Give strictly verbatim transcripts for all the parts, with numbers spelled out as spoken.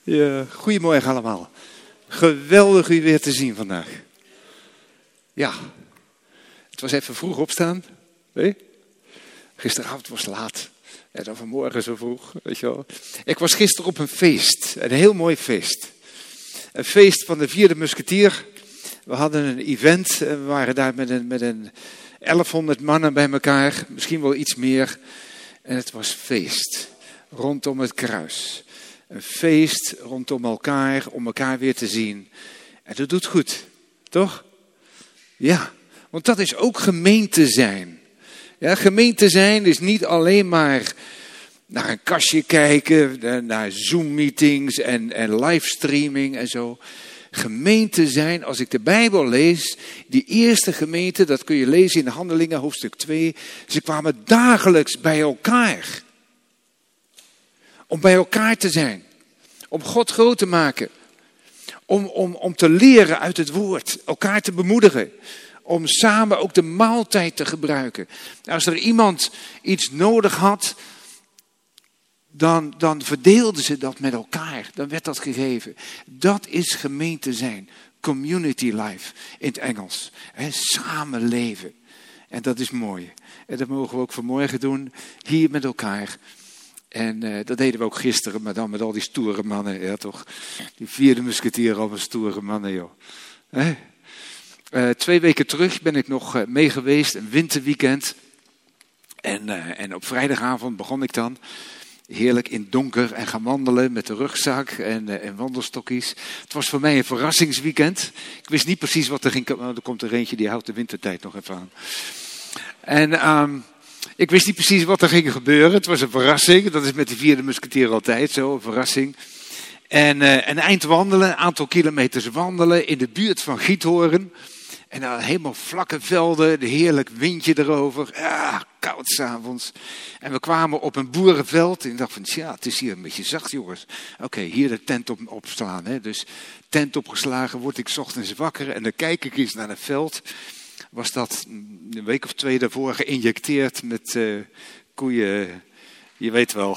Ja, goedemorgen allemaal. Geweldig u weer te zien vandaag. Ja, het was even vroeg opstaan. Nee? Gisteravond was laat. En dan vanmorgen zo vroeg. Weet je wel. Ik was gisteren op een feest. Een heel mooi feest. Een feest van de vierde musketier. We hadden een event. We waren daar met een, met een elfhonderd mannen bij elkaar. Misschien wel iets meer. En het was feest. Rondom het kruis. Een feest rondom elkaar, om elkaar weer te zien. En dat doet goed, toch? Ja, want dat is ook gemeente zijn. Ja, gemeente zijn is niet alleen maar naar een kastje kijken, naar Zoom-meetings en, en livestreaming en zo. Gemeente zijn, als ik de Bijbel lees, die eerste gemeente, dat kun je lezen in Handelingen hoofdstuk twee. Ze kwamen dagelijks bij elkaar. Om bij elkaar te zijn. Om God groot te maken. Om, om, om te leren uit het woord. Elkaar te bemoedigen. Om samen ook de maaltijd te gebruiken. Als er iemand iets nodig had. Dan, dan verdeelden ze dat met elkaar. Dan werd dat gegeven. Dat is gemeente zijn. Community life in het Engels. He, samen leven. En dat is mooi. En dat mogen we ook vanmorgen doen. Hier met elkaar. En uh, dat deden we ook gisteren, maar dan met al die stoere mannen, ja toch? Die vierde musketier, allemaal stoere mannen, joh. Eh? Uh, twee weken terug ben ik nog uh, mee geweest, een winterweekend. En, uh, en op vrijdagavond begon ik dan heerlijk in het donker en gaan wandelen met de rugzak en, uh, en wandelstokjes. Het was voor mij een verrassingsweekend. Ik wist niet precies wat er ging komen. Nou, er komt er eentje die houdt de wintertijd nog even aan. En... Um, Ik wist niet precies wat er ging gebeuren. Het was een verrassing. Dat is met de vierde musketier altijd zo, een verrassing. En uh, een eind wandelen, een aantal kilometers wandelen in de buurt van Giethoorn. En dan helemaal vlakke velden, een heerlijk windje erover. Ja, koud 's avonds. En we kwamen op een boerenveld. En ik dacht van, ja, het is hier een beetje zacht, jongens. Oké, okay, hier de tent op, opslaan. Hè. Dus tent opgeslagen, word ik 's ochtends wakker. En dan kijk ik eens naar het veld. Was dat een week of twee daarvoor geïnjecteerd met uh, koeien. Je weet wel.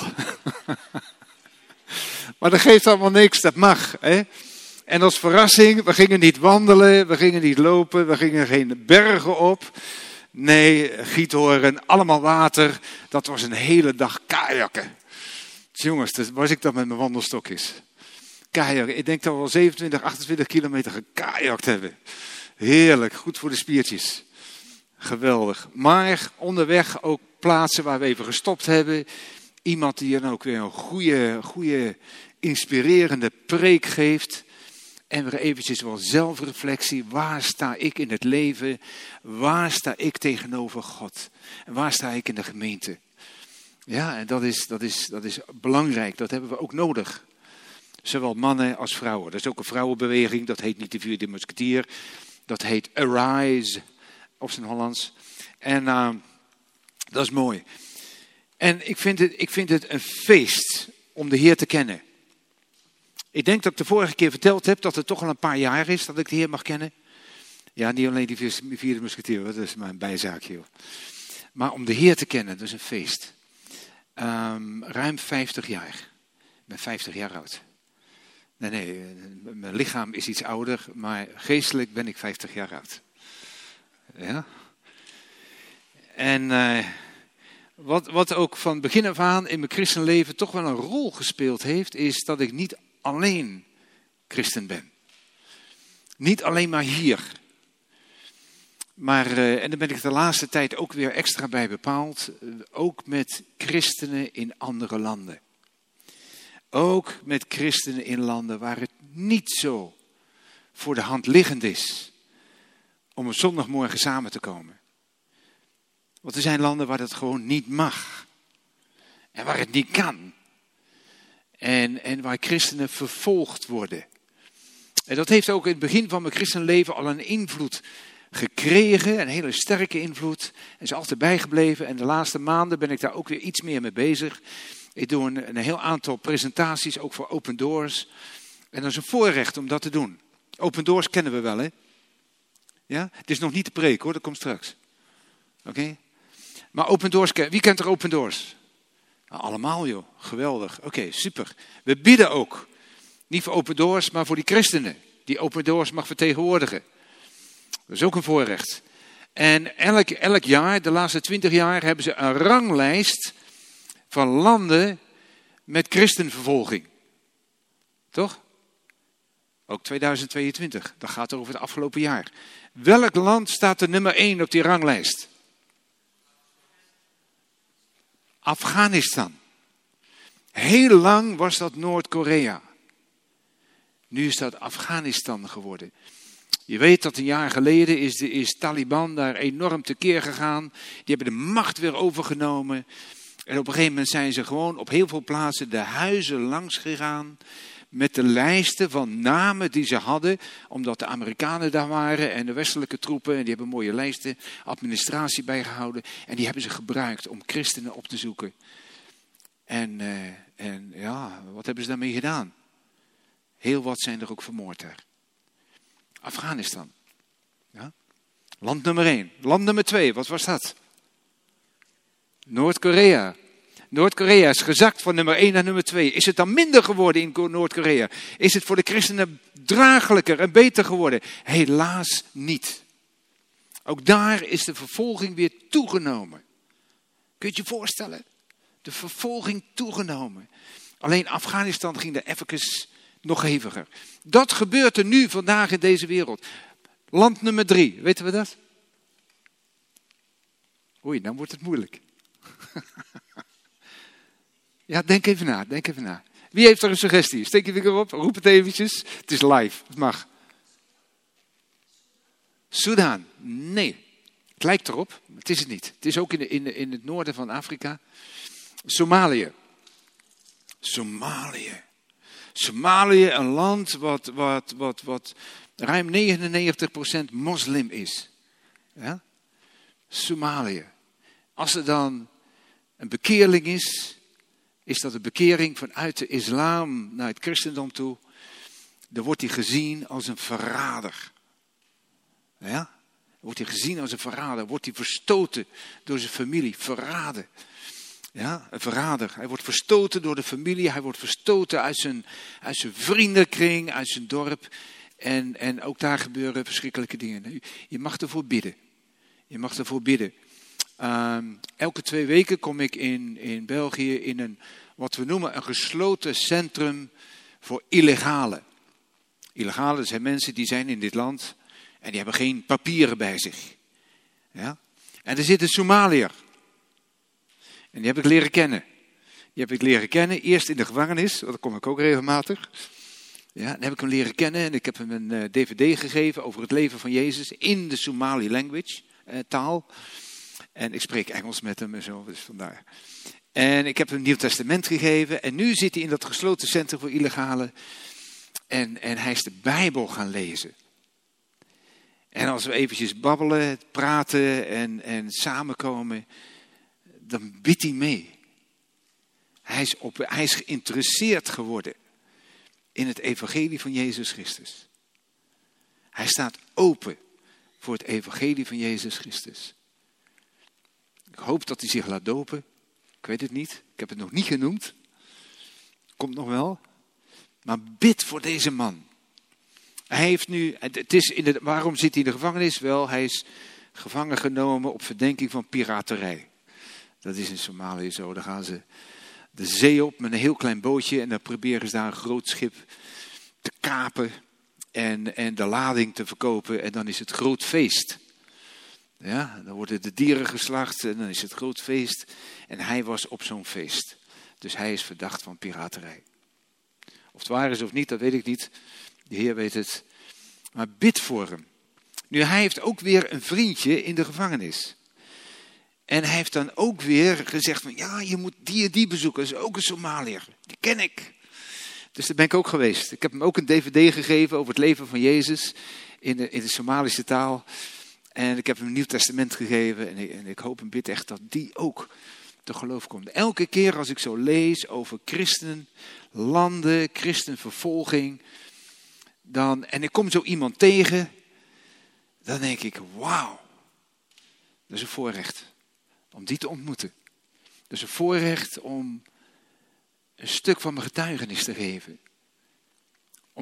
Maar dat geeft allemaal niks, dat mag. Hè? En als verrassing, we gingen niet wandelen, we gingen niet lopen, we gingen geen bergen op. Nee, Giethoorn, allemaal water. Dat was een hele dag kajakken. Dus jongens, dat was ik dan met mijn wandelstokjes. Kajakken, ik denk dat we al zevenentwintig, achtentwintig kilometer gekajakt hebben. Heerlijk, goed voor de spiertjes. Geweldig. Maar onderweg ook plaatsen waar we even gestopt hebben. Iemand die dan ook weer een goede, goede inspirerende preek geeft. En weer eventjes wel zelfreflectie. Waar sta ik in het leven? Waar sta ik tegenover God? En waar sta ik in de gemeente? Ja, en dat is, dat is, dat is belangrijk. Dat hebben we ook nodig. Zowel mannen als vrouwen. Dat is ook een vrouwenbeweging. Dat heet niet de vierde musketier. Dat heet Arise, op zijn Hollands. En uh, dat is mooi. En ik vind, het, ik vind het een feest om de Heer te kennen. Ik denk dat ik de vorige keer verteld heb dat het toch al een paar jaar is dat ik de Heer mag kennen. Ja, niet alleen die vierde musketier, dat is maar een bijzaakje. Maar om de Heer te kennen, dat is een feest. Um, ruim vijftig jaar. Ik ben vijftig jaar oud. Nee, nee, mijn lichaam is iets ouder, maar geestelijk ben ik vijftig jaar oud. Ja. En uh, wat, wat ook van begin af aan in mijn christenleven toch wel een rol gespeeld heeft, is dat ik niet alleen christen ben. Niet alleen maar hier. Maar, uh, en daar ben ik de laatste tijd ook weer extra bij bepaald, uh, ook met christenen in andere landen. Ook met christenen in landen waar het niet zo voor de hand liggend is om op zondagmorgen samen te komen. Want er zijn landen waar dat gewoon niet mag. En waar het niet kan. En, en waar christenen vervolgd worden. En dat heeft ook in het begin van mijn christenleven al een invloed gekregen. Een hele sterke invloed. En is altijd bijgebleven. En de laatste maanden ben ik daar ook weer iets meer mee bezig. Ik doe een, een heel aantal presentaties, ook voor Open Doors. En dat is een voorrecht om dat te doen. Open Doors kennen we wel, hè? Ja? Het is nog niet de preek, hoor. Dat komt straks. Oké? Okay? Maar Open Doors, wie kent er Open Doors? Nou, allemaal, joh. Geweldig. Oké, okay, super. We bidden ook Niet voor Open Doors, maar voor die christenen. Die Open Doors mag vertegenwoordigen. Dat is ook een voorrecht. En elk, elk jaar, de laatste twintig jaar, hebben ze een ranglijst van landen met christenvervolging. Toch? Ook tweeduizend tweeëntwintig, dat gaat over het afgelopen jaar. Welk land staat er nummer één op die ranglijst? Afghanistan. Heel lang was dat Noord-Korea. Nu is dat Afghanistan geworden. Je weet dat een jaar geleden is, de, is Taliban daar enorm tekeer gegaan. Die hebben de macht weer overgenomen. En op een gegeven moment zijn ze gewoon op heel veel plaatsen de huizen langs gegaan. Met de lijsten van namen die ze hadden. Omdat de Amerikanen daar waren en de westelijke troepen. En die hebben mooie lijsten, administratie bijgehouden. En die hebben ze gebruikt om christenen op te zoeken. En, uh, en ja, wat hebben ze daarmee gedaan? Heel wat zijn er ook vermoord daar. Afghanistan. Ja? Land nummer één. Land nummer twee, wat was dat? Noord-Korea. Noord-Korea is gezakt van nummer één naar nummer twee. Is het dan minder geworden in Noord-Korea? Is het voor de christenen draaglijker en beter geworden? Helaas niet. Ook daar is de vervolging weer toegenomen. Kun je je voorstellen? De vervolging toegenomen. Alleen Afghanistan ging er even nog heviger. Dat gebeurt er nu vandaag in deze wereld. Land nummer drie, weten we dat? Oei, dan wordt het moeilijk. Ja, denk even na, denk even na. Wie heeft er een suggestie? Steek je vinger op, roep het eventjes. Het is live, het mag. Soedan, nee. Het lijkt erop, maar het is het niet. Het is ook in, de, in, de, in het noorden van Afrika. Somalië. Somalië. Somalië, een land wat, wat, wat, wat ruim negenennegentig procent moslim is. Ja? Somalië. Als er dan een bekeerling is, is dat een bekering vanuit de islam naar het christendom toe. Dan wordt hij gezien als een verrader. Ja? Dan wordt hij gezien als een verrader. Wordt hij verstoten door zijn familie. Verraden. Ja, een verrader. Hij wordt verstoten door de familie. Hij wordt verstoten uit zijn, uit zijn vriendenkring, uit zijn dorp. En, en ook daar gebeuren verschrikkelijke dingen. Je mag ervoor bidden. Je mag ervoor bidden. Um, elke twee weken kom ik in, in België in een, wat we noemen, een gesloten centrum voor illegalen. Illegalen zijn mensen die zijn in dit land en die hebben geen papieren bij zich. Ja? En er zit een Somaliër. En die heb ik leren kennen. Die heb ik leren kennen, eerst in de gevangenis, want daar kom ik ook regelmatig. Ja, dan heb ik hem leren kennen en ik heb hem een uh, dvd gegeven over het leven van Jezus in de Somali language, uh, taal. En ik spreek Engels met hem en zo, dus vandaar. En ik heb hem een Nieuw Testament gegeven en nu zit hij in dat gesloten centrum voor illegalen. En, en hij is de Bijbel gaan lezen. En als we eventjes babbelen, praten en, en samenkomen, dan bidt hij mee. Hij is, op, hij is geïnteresseerd geworden in het evangelie van Jezus Christus. Hij staat open voor het evangelie van Jezus Christus. Ik hoop dat hij zich laat dopen. Ik weet het niet. Ik heb het nog niet genoemd. Komt nog wel. Maar bid voor deze man. Hij heeft nu, het is in de, waarom zit hij in de gevangenis? Wel, hij is gevangen genomen op verdenking van piraterij. Dat is in Somalië zo. Dan gaan ze de zee op met een heel klein bootje en dan proberen ze daar een groot schip te kapen en, en de lading te verkopen en dan is het groot feest. Ja, dan worden de dieren geslacht en dan is het groot feest. En hij was op zo'n feest. Dus hij is verdacht van piraterij. Of het waar is of niet, dat weet ik niet. De Heer weet het. Maar bid voor hem. Nu, hij heeft ook weer een vriendje in de gevangenis. En hij heeft dan ook weer gezegd van, ja, je moet die en die bezoeken. Dat is ook een Somaliër. Die ken ik. Dus daar ben ik ook geweest. Ik heb hem ook een dvd gegeven over het leven van Jezus in de, in de Somalische taal. En ik heb hem een Nieuw Testament gegeven. En ik, en ik hoop en bid echt dat die ook te geloof komt. Elke keer als ik zo lees over christen, landen, christenvervolging. Dan, en ik kom zo iemand tegen. Dan denk ik, wauw. Dat is een voorrecht. Om die te ontmoeten. Dat is een voorrecht om een stuk van mijn getuigenis te geven.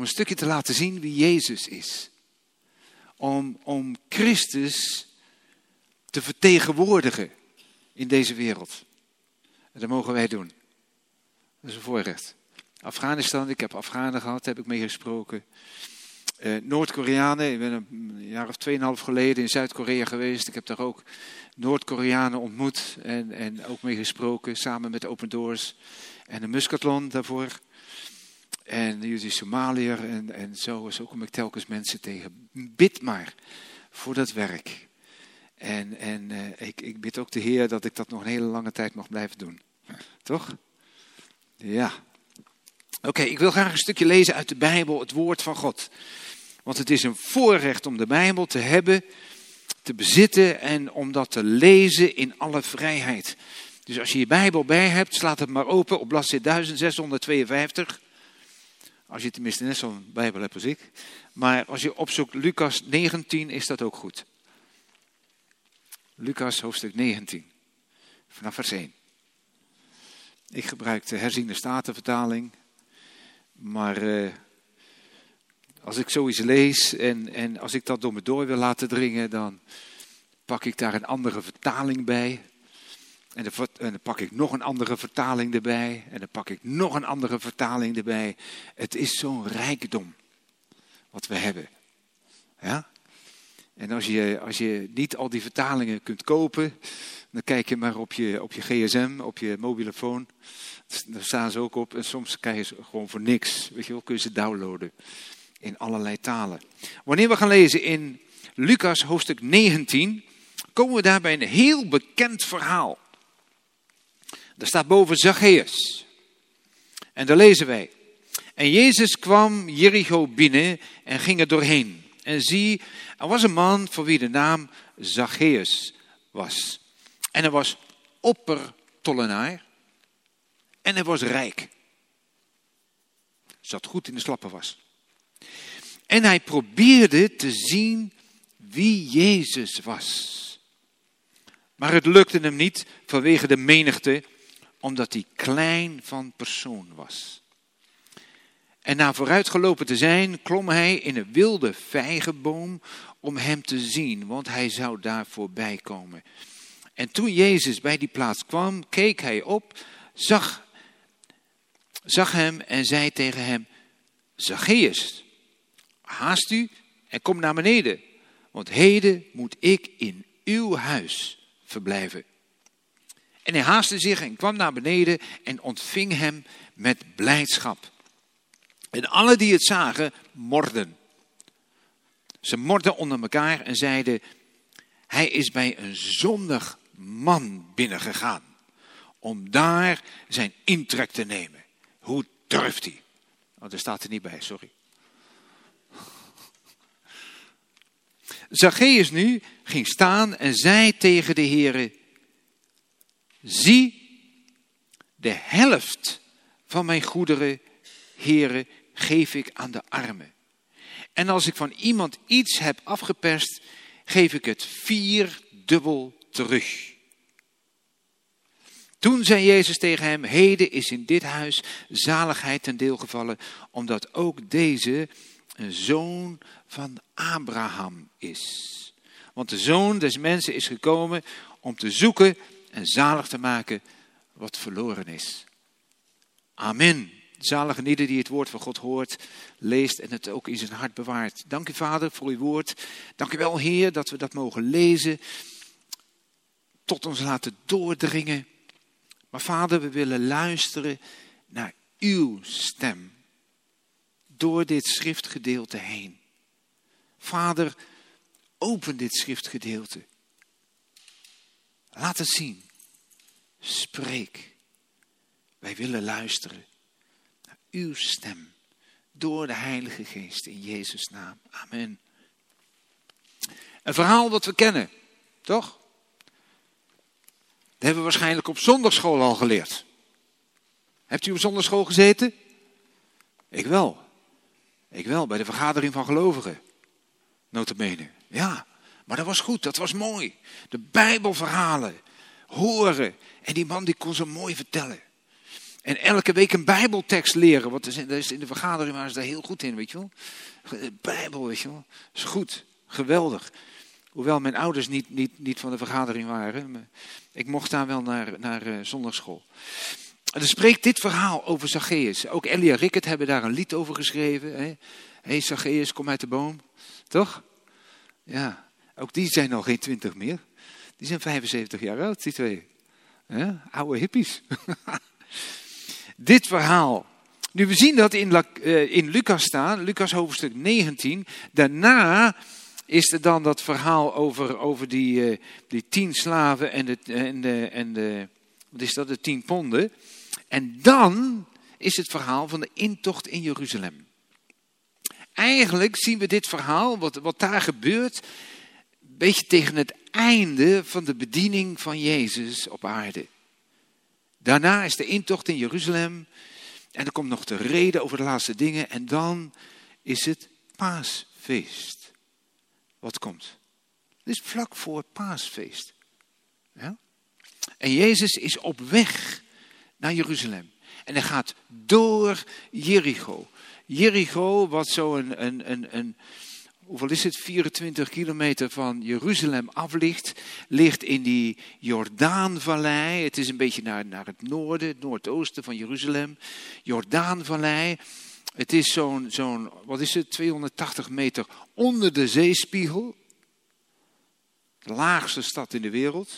Om een stukje te laten zien wie Jezus is. Om, om Christus te vertegenwoordigen in deze wereld. En dat mogen wij doen. Dat is een voorrecht. Afghanistan, ik heb Afghanen gehad, heb ik mee gesproken. Uh, Noord-Koreanen, ik ben een jaar of tweeënhalf geleden in Zuid-Korea geweest. Ik heb daar ook Noord-Koreanen ontmoet en, en ook mee gesproken, samen met Open Doors. En een Muscatlon daarvoor. En nu is Somaliër en, en zo, zo kom ik telkens mensen tegen. Bid maar voor dat werk. En, en uh, ik, ik bid ook de Heer dat ik dat nog een hele lange tijd mag blijven doen. Toch? Ja. Oké, okay, ik wil graag een stukje lezen uit de Bijbel, het woord van God. Want het is een voorrecht om de Bijbel te hebben, te bezitten en om dat te lezen in alle vrijheid. Dus als je je Bijbel bij hebt, slaat het maar open op bladzijde duizend zeshonderdtweeënvijftig. Als je tenminste net zo'n Bijbel hebt als ik. Maar als je opzoekt Lucas negentien, is dat ook goed. Lucas hoofdstuk negentien, vanaf vers één. Ik gebruik de herziende statenvertaling. Maar uh, als ik zoiets lees en, en als ik dat door me door wil laten dringen, dan pak ik daar een andere vertaling bij. En dan, en dan pak ik nog een andere vertaling erbij. En dan pak ik nog een andere vertaling erbij. Het is zo'n rijkdom wat we hebben. Ja? En als je, als je niet al die vertalingen kunt kopen, dan kijk je maar op je, op je gsm, op je mobiele phone. Daar staan ze ook op en soms krijg je ze gewoon voor niks. Weet je wel, kun je ze downloaden in allerlei talen. Wanneer we gaan lezen in Lucas hoofdstuk negentien, komen we daar bij een heel bekend verhaal. Daar staat boven Zacchaeus. En daar lezen wij. En Jezus kwam Jericho binnen en ging er doorheen. En zie, er was een man voor wie de naam Zacchaeus was. En hij was oppertollenaar. En hij was rijk. Zat goed in de slappenwas. En hij probeerde te zien wie Jezus was. Maar het lukte hem niet vanwege de menigte, omdat hij klein van persoon was. En na vooruitgelopen te zijn, klom hij in een wilde vijgenboom om hem te zien, want hij zou daar voorbij komen. En toen Jezus bij die plaats kwam, keek hij op, zag, zag hem en zei tegen hem: Zacchaeus, haast u en kom naar beneden, want heden moet ik in uw huis verblijven. En hij haastte zich en kwam naar beneden en ontving hem met blijdschap. En alle die het zagen, morden. Ze morden onder elkaar en zeiden: hij is bij een zondig man binnengegaan om daar zijn intrek te nemen. Hoe durft hij? Oh, daar staat er niet bij, sorry. Zacchaeus nu ging staan en zei tegen de Heere: zie, de helft van mijn goederen, Heere, geef ik aan de armen. En als ik van iemand iets heb afgeperst, geef ik het vierdubbel terug. Toen zei Jezus tegen hem: heden is in dit huis zaligheid ten deel gevallen, omdat ook deze een zoon van Abraham is. Want de zoon des mensen is gekomen om te zoeken en zalig te maken wat verloren is. Amen. Zalige ieder die het woord van God hoort, leest en het ook in zijn hart bewaart. Dank u, Vader, voor uw woord. Dank u wel, Heer, dat we dat mogen lezen, tot ons laten doordringen. Maar Vader, we willen luisteren naar uw stem door dit schriftgedeelte heen. Vader, open dit schriftgedeelte. Laat het zien. Spreek. Wij willen luisteren naar uw stem door de Heilige Geest in Jezus' naam. Amen. Een verhaal wat we kennen, toch? Dat hebben we waarschijnlijk op zondagschool al geleerd. Hebt u op zondagschool gezeten? Ik wel. Ik wel, bij de vergadering van gelovigen. Nota bene. Ja, maar dat was goed, dat was mooi. De Bijbelverhalen horen. En die man die kon zo mooi vertellen. En elke week een bijbeltekst leren. Want er is in de vergadering waren ze daar heel goed in, weet je wel. De Bijbel, weet je wel. Dat is goed, geweldig. Hoewel mijn ouders niet, niet, niet van de vergadering waren. Maar ik mocht daar wel naar, naar uh, zondagschool. En er spreekt dit verhaal over Zacchaeus. Ook Elia Rickert hebben daar een lied over geschreven. Hé, hey, Zacchaeus, kom uit de boom. Toch? Ja, ook die zijn al geen twintig meer. Die zijn vijfenzeventig jaar oud, die twee. Ja, oude hippies. Dit verhaal. Nu, we zien dat in, uh, in Lucas staan. Lucas hoofdstuk negentien. Daarna is er dan dat verhaal over, over die, uh, die tien slaven en de, en, de, en de, wat is dat, de tien ponden. En dan is het verhaal van de intocht in Jeruzalem. Eigenlijk zien we dit verhaal, wat, wat daar gebeurt, een beetje tegen het einde van de bediening van Jezus op aarde. Daarna is de intocht in Jeruzalem en er komt nog de reden over de laatste dingen en dan is het paasfeest. Wat komt? Het is vlak voor het paasfeest. Ja? En Jezus is op weg naar Jeruzalem. En hij gaat door Jericho. Jericho, wat zo een, een, een, een hoeveel is het? vierentwintig kilometer van Jeruzalem af ligt. Ligt in die Jordaanvallei. Het is een beetje naar, naar het noorden, het noordoosten van Jeruzalem. Jordaanvallei. Het is zo'n, zo'n, wat is het? tweehonderdtachtig meter onder de zeespiegel. De laagste stad in de wereld.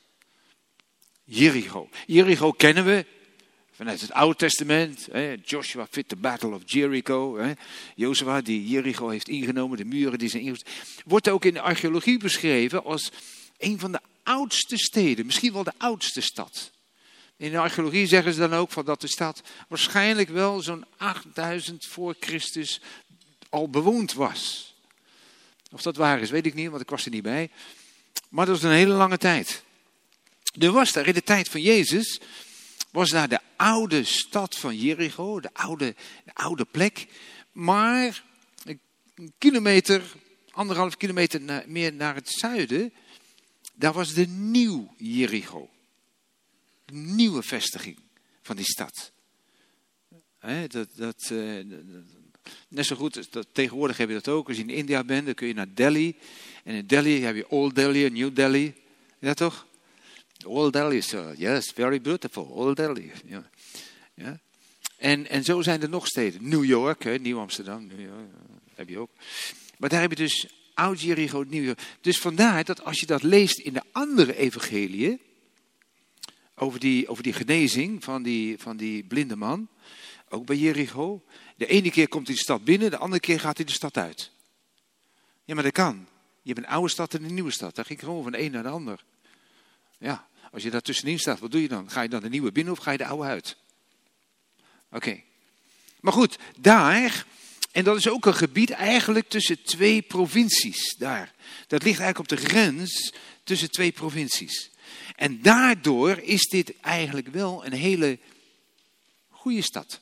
Jericho. Jericho kennen we vanuit het Oude Testament. Hè, Joshua fit the battle of Jericho. Hè. Jozua die Jericho heeft ingenomen, de muren die zijn ingenomen. Wordt ook in de archeologie beschreven als een van de oudste steden. Misschien wel de oudste stad. In de archeologie zeggen ze dan ook van dat de stad waarschijnlijk wel zo'n achtduizend voor Christus al bewoond was. Of dat waar is, weet ik niet, want ik was er niet bij. Maar dat was een hele lange tijd. Er was daar in de tijd van Jezus, was daar de oude stad van Jericho, de oude, de oude plek. Maar een kilometer, anderhalf kilometer na, meer naar het zuiden, daar was de nieuw Jericho. De nieuwe vestiging van die stad. He, dat, dat, uh, net zo goed, dat, tegenwoordig heb je dat ook. Als je in India bent, dan kun je naar Delhi. En in Delhi heb je Old Delhi en New Delhi. Ja toch? Old Delhi is, uh, yes, very beautiful. Old Delhi. Ja. Ja. En, en zo zijn er nog steden. New York, hè, Nieuw Amsterdam, New York, uh, heb je ook. Maar daar heb je dus Oud Jericho, Nieuw York. Dus vandaar dat als je dat leest in de andere evangeliën, over die, over die genezing van die, van die blinde man, ook bij Jericho. De ene keer komt hij de stad binnen, de andere keer gaat hij de stad uit. Ja, maar dat kan. Je hebt een oude stad en een nieuwe stad. Daar ging ik gewoon van de een naar de ander. Ja, als je daar tussenin staat, wat doe je dan? Ga je dan de nieuwe binnen of ga je de oude uit? Oké. Okay. Maar goed, daar, en dat is ook een gebied eigenlijk tussen twee provincies. Daar. Dat ligt eigenlijk op de grens tussen twee provincies. En daardoor is dit eigenlijk wel een hele goede stad.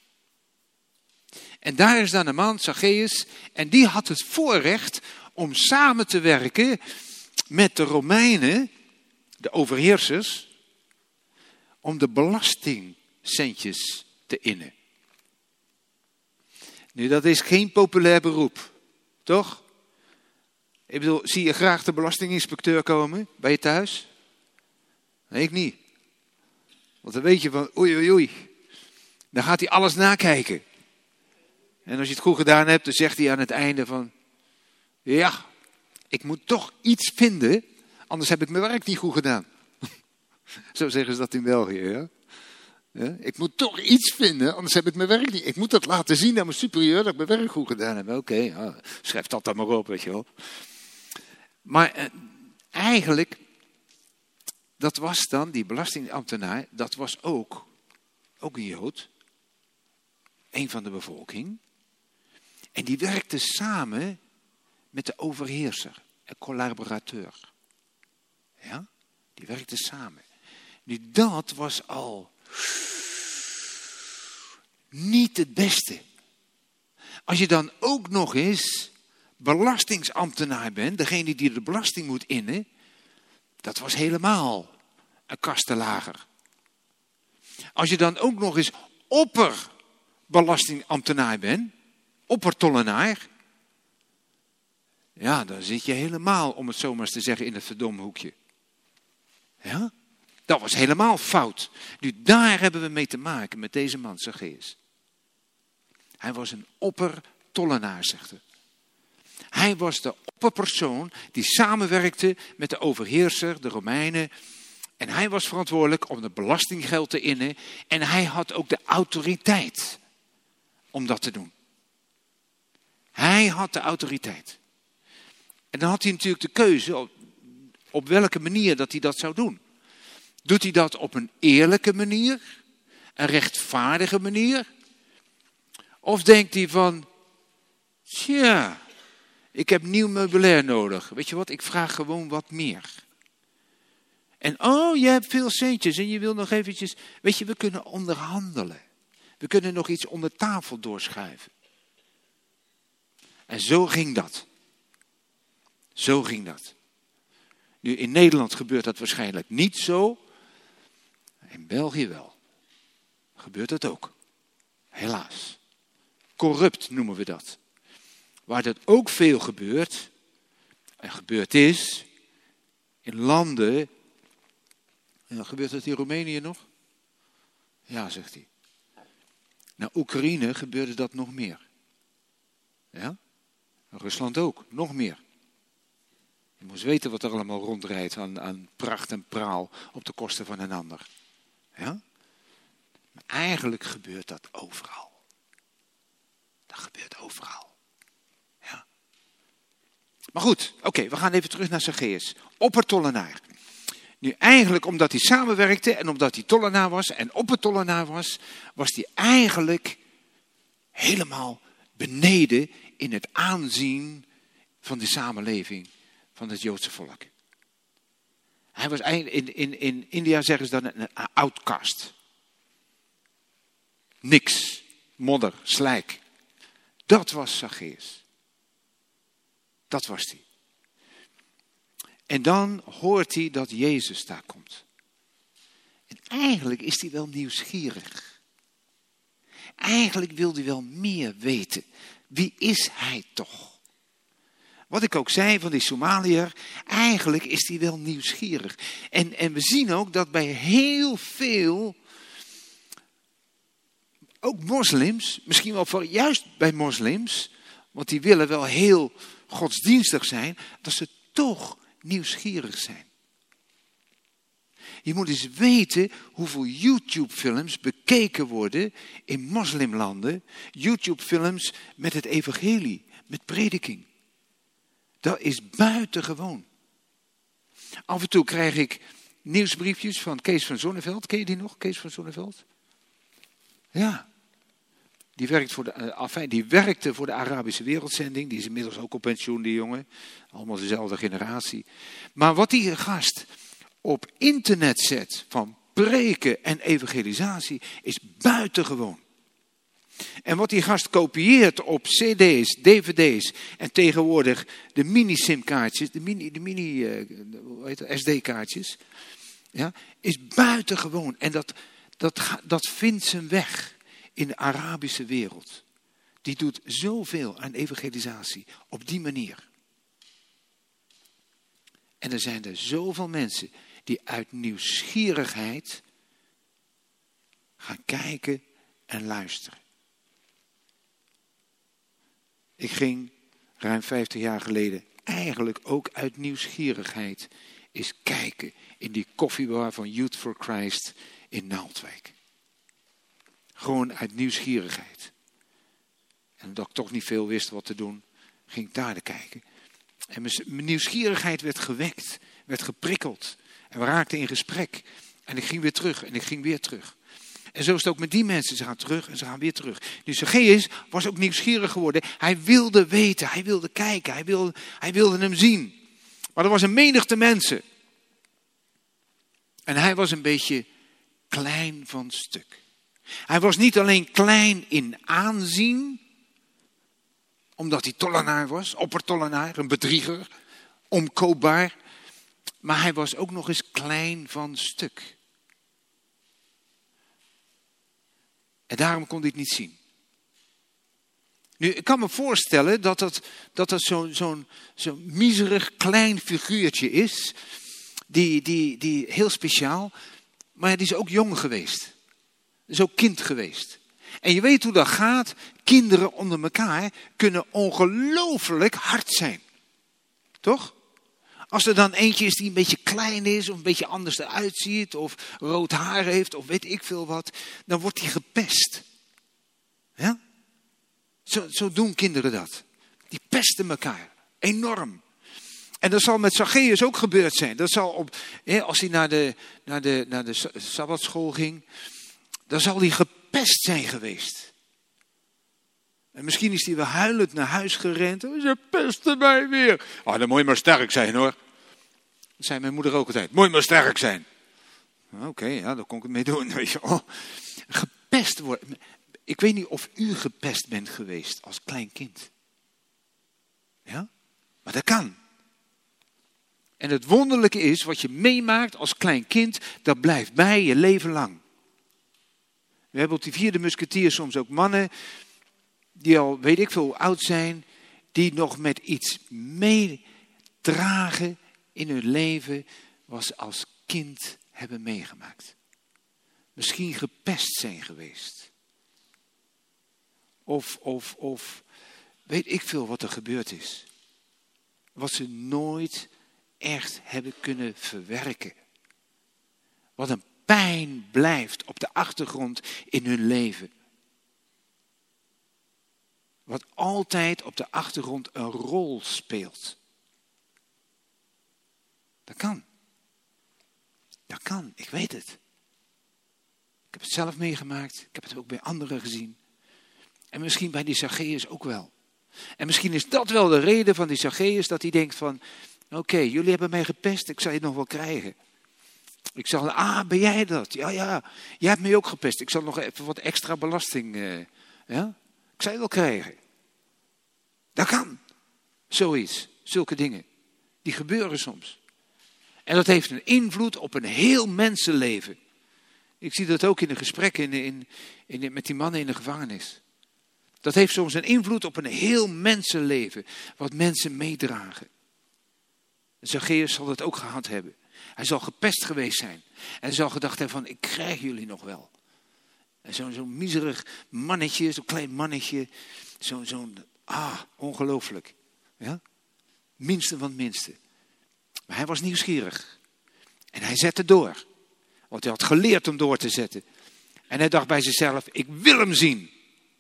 En daar is dan een man, Zacchaeus, en die had het voorrecht om samen te werken met de Romeinen, de overheersers, om de belastingcentjes te innen. Nu, dat is geen populair beroep, toch? Ik bedoel, zie je graag de belastinginspecteur komen bij je thuis? Nee, ik niet. Want dan weet je van, oei, oei, oei. Dan gaat hij alles nakijken. En als je het goed gedaan hebt, dan zegt hij aan het einde van, ja, ik moet toch iets vinden, anders heb ik mijn werk niet goed gedaan. Zo zeggen ze dat in België, ja? Ja? Ik moet toch iets vinden, anders heb ik mijn werk niet. Ik moet dat laten zien aan mijn superieur dat ik mijn werk goed gedaan heb. Oké, okay, ja, schrijf dat dan maar op, weet je wel. Maar eh, eigenlijk, dat was dan, die belastingambtenaar, dat was ook, ook een Jood. Een van de bevolking. En die werkte samen met de overheerser, een collaborateur. Ja, die werkte samen. Nu, dat was al niet het beste. Als je dan ook nog eens belastingsambtenaar bent, degene die de belasting moet innen, dat was helemaal een kastenlager. Als je dan ook nog eens opperbelastingambtenaar bent, oppertollenaar, ja, dan zit je helemaal, om het zo maar eens te zeggen, in het verdomme hoekje. Ja? Dat was helemaal fout. Nu, daar hebben we mee te maken met deze man, Zacchaeus. Hij was een oppertollenaar, zegt hij. Hij was de opperpersoon die samenwerkte met de overheerser, de Romeinen. En hij was verantwoordelijk om het belastinggeld te innen. En hij had ook de autoriteit om dat te doen. Hij had de autoriteit. En dan had hij natuurlijk de keuze op, op welke manier dat hij dat zou doen. Doet hij dat op een eerlijke manier? Een rechtvaardige manier? Of denkt hij van, tja, ik heb nieuw meubilair nodig. Weet je wat, ik vraag gewoon wat meer. En oh, je hebt veel centjes en je wil nog eventjes... Weet je, we kunnen onderhandelen. We kunnen nog iets onder tafel doorschuiven. En zo ging dat. Zo ging dat. Nu, in Nederland gebeurt dat waarschijnlijk niet zo. In België wel. Gebeurt dat ook. Helaas. Corrupt noemen we dat. Waar dat ook veel gebeurt, en gebeurd is, in landen, ja, gebeurt dat in Roemenië nog? Ja, zegt hij. Nou, Oekraïne gebeurde dat nog meer. Ja? Rusland ook, nog meer. Je moest weten wat er allemaal rondrijdt aan, aan pracht en praal op de kosten van een ander. Ja? Maar eigenlijk gebeurt dat overal. Dat gebeurt overal. Ja. Maar goed, oké, okay, we gaan even terug naar Zacchaeus. Oppertollenaar. Nu eigenlijk omdat hij samenwerkte en omdat hij tollenaar was en oppertollenaar was, was hij eigenlijk helemaal beneden in het aanzien van de samenleving van het Joodse volk. Hij was in, in, in India zeggen ze dan een, een outcast. Niks, modder, slijk. Dat was Zacchaeus. Dat was hij. En dan hoort hij dat Jezus daar komt. En eigenlijk is hij wel nieuwsgierig. Eigenlijk wil hij wel meer weten. Wie is hij toch? Wat ik ook zei van die Somaliër, eigenlijk is hij wel nieuwsgierig. En, en we zien ook dat bij heel veel, ook moslims, misschien wel voor, juist bij moslims, want die willen wel heel godsdienstig zijn, dat ze toch nieuwsgierig zijn. Je moet eens weten hoeveel YouTube-films bekeken worden in moslimlanden. YouTube-films met het evangelie, met prediking. Dat is buitengewoon. Af en toe krijg ik nieuwsbriefjes van Kees van Zonneveld. Ken je die nog, Kees van Zonneveld? Ja. Die, werkt voor de, enfin, die werkte voor de Arabische Wereldzending. Die is inmiddels ook op pensioen, die jongen. Allemaal dezelfde generatie. Maar wat die gast op internet zet van preken en evangelisatie is buitengewoon. En wat die gast kopieert op cd's, dvd's en tegenwoordig de mini-simkaartjes, de mini, de mini uh, hoe heet het, S D-kaartjes, ja, is buitengewoon. En dat, dat, dat vindt zijn weg in de Arabische wereld. Die doet zoveel aan evangelisatie op die manier. En er zijn er zoveel mensen die uit nieuwsgierigheid gaan kijken en luisteren. Ik ging ruim vijftig jaar geleden eigenlijk ook uit nieuwsgierigheid eens kijken in die koffiebar van Youth for Christ in Naaldwijk. Gewoon uit nieuwsgierigheid. En omdat ik toch niet veel wist wat te doen, ging ik daar naar kijken. En mijn nieuwsgierigheid werd gewekt, werd geprikkeld. En we raakten in gesprek. En ik ging weer terug en ik ging weer terug. En zo is het ook met die mensen. Ze gaan terug en ze gaan weer terug. Dus Zacchaeus was ook nieuwsgierig geworden. Hij wilde weten, hij wilde kijken, hij wilde, hij wilde hem zien. Maar er was een menigte mensen. En hij was een beetje klein van stuk. Hij was niet alleen klein in aanzien, omdat hij tollenaar was, oppertollenaar, een bedrieger, omkoopbaar. Maar hij was ook nog eens klein van stuk. En daarom kon hij het niet zien. Nu, ik kan me voorstellen dat dat, dat, dat zo'n zo'n zo'n miserig klein figuurtje is. Die, die, die heel speciaal. Maar die is ook jong geweest. Is ook kind geweest. En je weet hoe dat gaat. Kinderen onder elkaar kunnen ongelooflijk hard zijn. Toch? Als er dan eentje is die een beetje klein is. Of een beetje anders eruit ziet. Of rood haar heeft. Of weet ik veel wat. Dan wordt hij gepest. Ja? Zo, zo doen kinderen dat. Die pesten elkaar. Enorm. En dat zal met Zacchaeus ook gebeurd zijn. Dat zal op, hè, als hij naar de, naar de, naar de sabbatschool ging. Dan zal hij gepest zijn geweest. En misschien is hij wel huilend naar huis gerend. Ze pesten mij weer. Oh, dan moet je maar sterk zijn hoor. Dat zei mijn moeder ook altijd. Moet je maar sterk zijn. Oké, okay, ja, daar kon ik het mee doen. Weet je. Oh, gepest worden. Ik weet niet of u gepest bent geweest als klein kind. Ja? Maar dat kan. En het wonderlijke is, wat je meemaakt als klein kind, dat blijft bij je leven lang. We hebben op die vierde musketier soms ook mannen, die al weet ik veel oud zijn, die nog met iets meedragen in hun leven, wat ze als kind hebben meegemaakt. Misschien gepest zijn geweest. Of, of, of weet ik veel wat er gebeurd is. Wat ze nooit echt hebben kunnen verwerken. Wat een pijn blijft op de achtergrond in hun leven. Wat altijd op de achtergrond een rol speelt. Dat kan. Dat kan, ik weet het. Ik heb het zelf meegemaakt. Ik heb het ook bij anderen gezien. En misschien bij die Zacchaeus ook wel. En misschien is dat wel de reden van die Zacchaeus dat hij denkt van, oké, okay, jullie hebben mij gepest, ik zal je nog wel krijgen. Ik zal, ah, ben jij dat? Ja, ja, jij hebt mij ook gepest. Ik zal nog even wat extra belasting, uh, ja? Ik zal je wel krijgen. Dat kan. Zoiets, zulke dingen. Die gebeuren soms. En dat heeft een invloed op een heel mensenleven. Ik zie dat ook in de gesprekken in, in, in, met die mannen in de gevangenis. Dat heeft soms een invloed op een heel mensenleven. Wat mensen meedragen. Zacchaeus zal dat ook gehad hebben. Hij zal gepest geweest zijn. En hij zal gedacht hebben van, ik krijg jullie nog wel. En zo'n zo'n miserig mannetje, zo'n klein mannetje. Zo'n, zo'n ah, ongelooflijk. Ja? Minste van het minste. Maar hij was nieuwsgierig. En hij zette door. Want hij had geleerd om door te zetten. En hij dacht bij zichzelf, ik wil hem zien.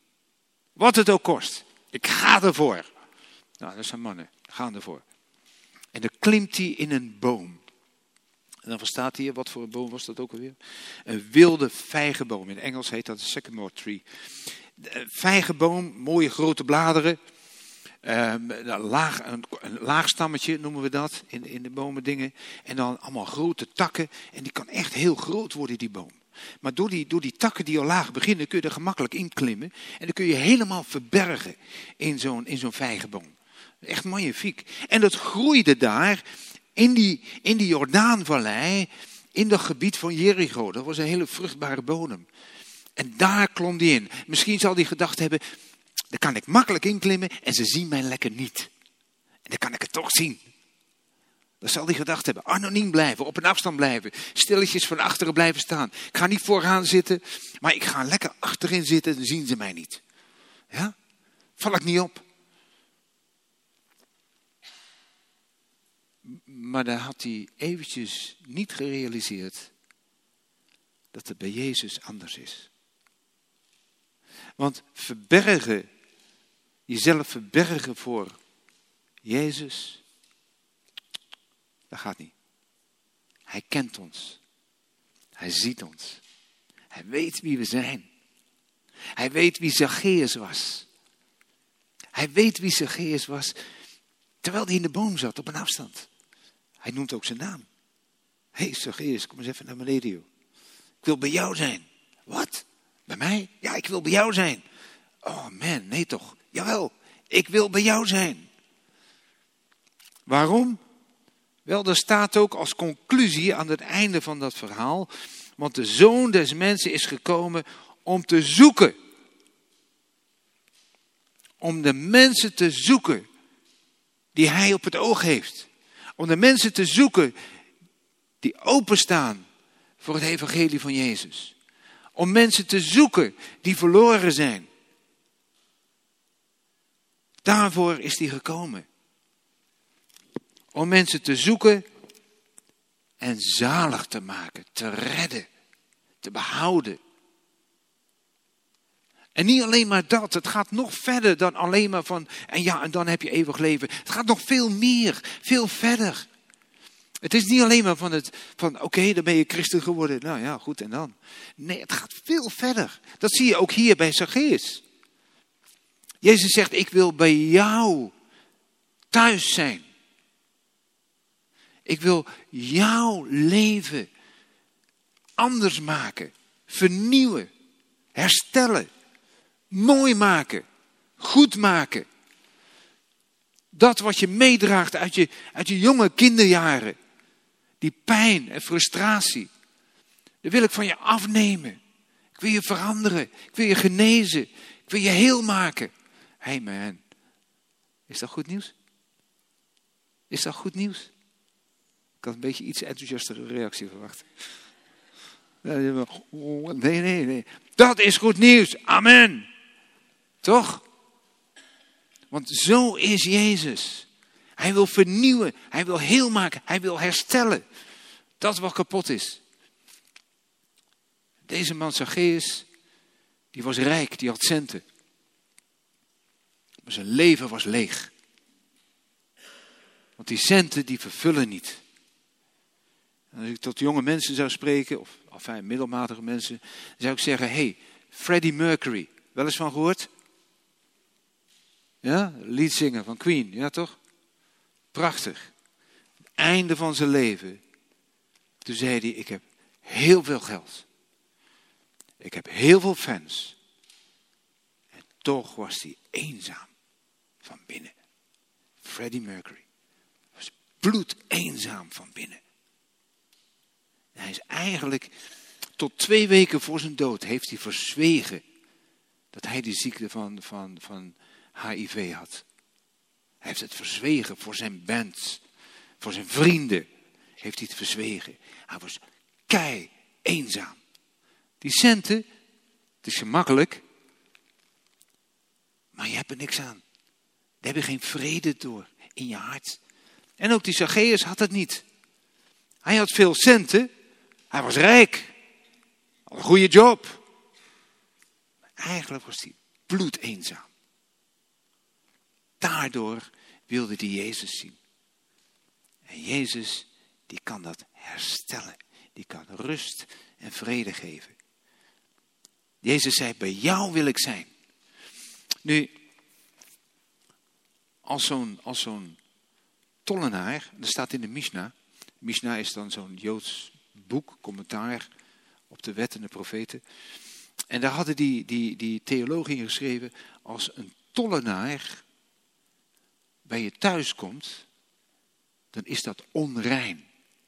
Wat het ook kost. Ik ga ervoor. Nou, dat zijn mannen. Gaan ervoor. En dan klimt hij in een boom. En dan verstaat hij, wat voor een boom was dat ook alweer? Een wilde vijgenboom. In het Engels heet dat een sycamore tree. Een vijgenboom, mooie grote bladeren. Um, een, laag, een, een laag stammetje noemen we dat in, in de bomen dingen. En dan allemaal grote takken. En die kan echt heel groot worden, die boom. Maar door die, door die takken die al laag beginnen, kun je er gemakkelijk in klimmen. En dan kun je helemaal verbergen in zo'n, in zo'n vijgenboom. Echt magnifiek. En dat groeide daar in die, in die Jordaanvallei, in dat gebied van Jericho. Dat was een hele vruchtbare bodem. En daar klom die in. Misschien zal die gedacht hebben, daar kan ik makkelijk inklimmen en ze zien mij lekker niet. En dan kan ik het toch zien. Dan zal die gedacht hebben, anoniem blijven, op een afstand blijven. Stilletjes van achteren blijven staan. Ik ga niet vooraan zitten, maar ik ga lekker achterin zitten, dan zien ze mij niet. Ja? Val ik niet op. Maar daar had hij eventjes niet gerealiseerd dat het bij Jezus anders is. Want verbergen, jezelf verbergen voor Jezus, dat gaat niet. Hij kent ons. Hij ziet ons. Hij weet wie we zijn. Hij weet wie Zacchaeus was. Hij weet wie Zacchaeus was, terwijl hij in de boom zat op een afstand. Hij noemt ook zijn naam. Hé hey, Zacchaeus, kom eens even naar beneden joh. Ik wil bij jou zijn. Wat? Bij mij? Ja, ik wil bij jou zijn. Oh man, nee toch. Jawel, ik wil bij jou zijn. Waarom? Wel, er staat ook als conclusie aan het einde van dat verhaal. Want de Zoon des Mensen is gekomen om te zoeken. Om de mensen te zoeken die hij op het oog heeft. Om de mensen te zoeken die openstaan voor het evangelie van Jezus. Om mensen te zoeken die verloren zijn. Daarvoor is hij gekomen. Om mensen te zoeken en zalig te maken, te redden, te behouden. En niet alleen maar dat, het gaat nog verder dan alleen maar van, en ja, en dan heb je eeuwig leven. Het gaat nog veel meer, veel verder. Het is niet alleen maar van, het, van oké, okay, dan ben je christen geworden. Nou ja, goed, en dan? Nee, het gaat veel verder. Dat zie je ook hier bij Zacchaeus. Jezus zegt, ik wil bij jou thuis zijn. Ik wil jouw leven anders maken, vernieuwen, herstellen, mooi maken, goed maken. Dat wat je meedraagt uit je, uit je jonge kinderjaren, die pijn en frustratie, dat wil ik van je afnemen. Ik wil je veranderen, ik wil je genezen, ik wil je heel maken. Hey man, is dat goed nieuws? Is dat goed nieuws? Ik had een beetje iets enthousiastere reactie verwacht. Nee, nee, nee. Dat is goed nieuws. Amen. Toch? Want zo is Jezus. Hij wil vernieuwen. Hij wil heel maken. Hij wil herstellen. Dat wat kapot is. Deze man Zacchaeus, die was rijk, die had centen. Maar zijn leven was leeg. Want die centen die vervullen niet. En als ik tot jonge mensen zou spreken, of enfin, middelmatige mensen, dan zou ik zeggen, hey, Freddie Mercury, wel eens van gehoord? Ja, leadzanger van Queen, ja toch? Prachtig. Het einde van zijn leven. Toen zei hij, ik heb heel veel geld. Ik heb heel veel fans. En toch was hij eenzaam van binnen. Freddie Mercury was bloedeenzaam van binnen. En hij is eigenlijk tot twee weken voor zijn dood heeft hij verzwegen dat hij die ziekte van, van, van H I V had. Hij heeft het verzwegen voor zijn band, voor zijn vrienden heeft hij het verzwegen. Hij was kei eenzaam. Die centen, het is gemakkelijk, maar je hebt er niks aan. Daar heb je geen vrede door in je hart. En ook die Zacchaeus had het niet. Hij had veel centen, hij was rijk, had een goede job. Maar eigenlijk was hij bloedeenzaam. Daardoor wilde hij Jezus zien. En Jezus, die kan dat herstellen. Die kan rust en vrede geven. Jezus zei, bij jou wil ik zijn. Nu, als zo'n, als zo'n tollenaar, dat staat in de Mishnah. Mishnah is dan zo'n Joods boek, commentaar op de wet en de profeten. En daar hadden die, die, die theologen in geschreven, als een tollenaar bij je thuis komt, dan is dat onrein.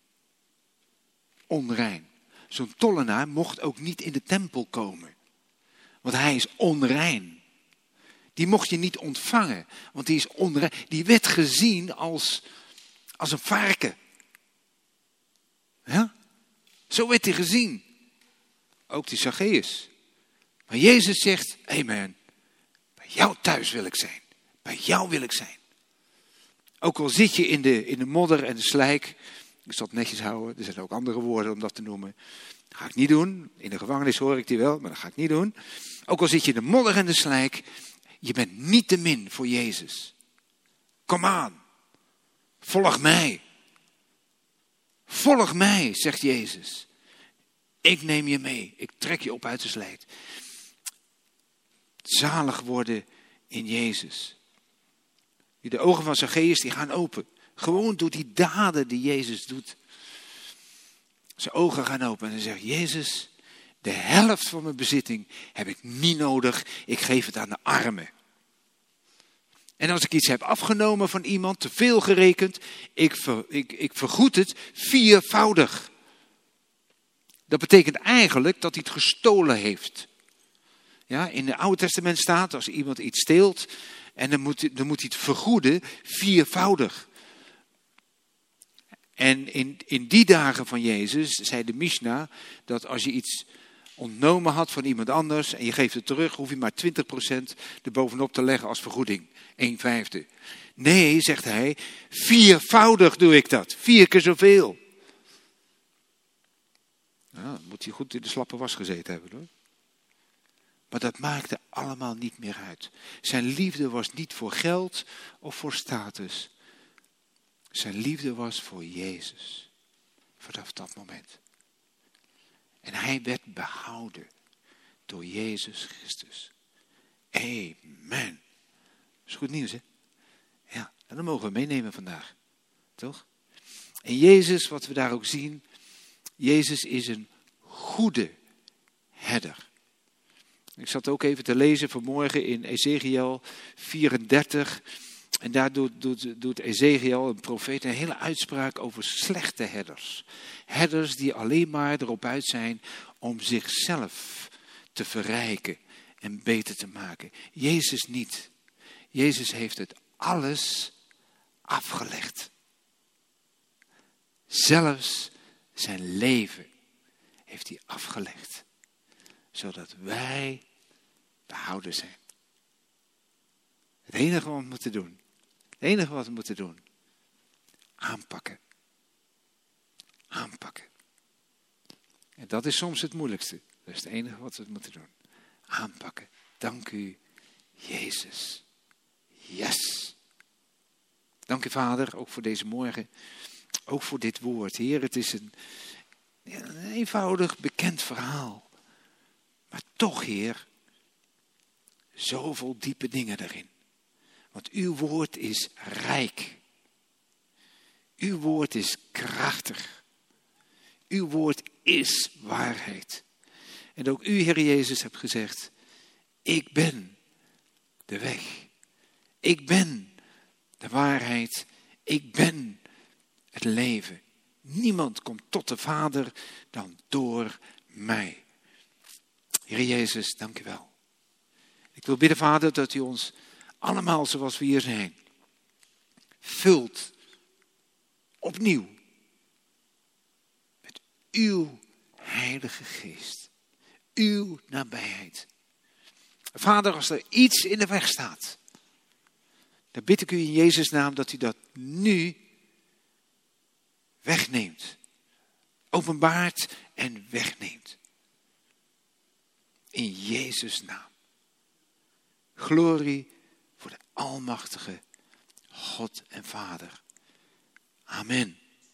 Onrein. Zo'n tollenaar mocht ook niet in de tempel komen. Want hij is onrein. Die mocht je niet ontvangen. Want die is onrein. Die werd gezien als, als een varken. Ja? Zo werd hij gezien. Ook die Zacchaeus. Maar Jezus zegt, hey man, bij jou thuis wil ik zijn. Bij jou wil ik zijn. Ook al zit je in de, in de modder en de slijk. Ik zal het netjes houden. Er zijn ook andere woorden om dat te noemen. Dat ga ik niet doen. In de gevangenis hoor ik die wel, maar dat ga ik niet doen. Ook al zit je in de modder en de slijk. Je bent niet te min voor Jezus. Kom aan. Volg mij. Volg mij, zegt Jezus. Ik neem je mee. Ik trek je op uit de slijk. Zalig worden in Jezus. De ogen van Zacchaeus die gaan open. Gewoon door die daden die Jezus doet. Zijn ogen gaan open en hij zegt, Jezus, de helft van mijn bezitting heb ik niet nodig. Ik geef het aan de armen. En als ik iets heb afgenomen van iemand, te veel gerekend, ik, ver, ik, ik vergoed het viervoudig. Dat betekent eigenlijk dat hij het gestolen heeft. Ja, in het Oude Testament staat, als iemand iets steelt en dan moet, dan moet hij het vergoeden viervoudig. En in, in die dagen van Jezus zei de Mishnah dat als je iets ontnomen had van iemand anders en je geeft het terug, hoef je maar twintig procent erbovenop te leggen als vergoeding. Een vijfde. Nee, zegt hij, viervoudig doe ik dat. Vier keer zoveel. Nou, dan moet hij goed in de slappe was gezeten hebben, hoor. Maar dat maakte allemaal niet meer uit. Zijn liefde was niet voor geld of voor status. Zijn liefde was voor Jezus. Vanaf dat moment. En hij werd behouden door Jezus Christus. Amen. Dat is goed nieuws, hè? Ja, en dat mogen we meenemen vandaag. Toch? En Jezus, wat we daar ook zien. Jezus is een goede herder. Ik zat ook even te lezen vanmorgen in Ezekiel vierendertig. En daar doet, doet, doet Ezekiel, een profeet, een hele uitspraak over slechte herders. Herders die alleen maar erop uit zijn om zichzelf te verrijken en beter te maken. Jezus niet. Jezus heeft het alles afgelegd. Zelfs zijn leven heeft hij afgelegd. Zodat wij behouden zijn. Het enige wat we moeten doen. Het enige wat we moeten doen. Aanpakken. Aanpakken. En dat is soms het moeilijkste. Dat is het enige wat we moeten doen. Aanpakken. Dank u, Jezus. Yes. Dank u, Vader, ook voor deze morgen. Ook voor dit woord. Heer, het is een, een eenvoudig, bekend verhaal. Maar toch, Heer, zoveel diepe dingen erin. Want uw woord is rijk. Uw woord is krachtig. Uw woord is waarheid. En ook u, Heer Jezus, hebt gezegd, ik ben de weg. Ik ben de waarheid. Ik ben het leven. Niemand komt tot de Vader dan door mij. Heer Jezus, dank u wel. Ik wil bidden, Vader, dat u ons allemaal zoals we hier zijn, vult opnieuw met uw Heilige Geest. Uw nabijheid. Vader, als er iets in de weg staat, dan bid ik u in Jezus' naam dat u dat nu wegneemt. Openbaart en wegneemt. In Jezus' naam. Glorie voor de almachtige God en Vader. Amen.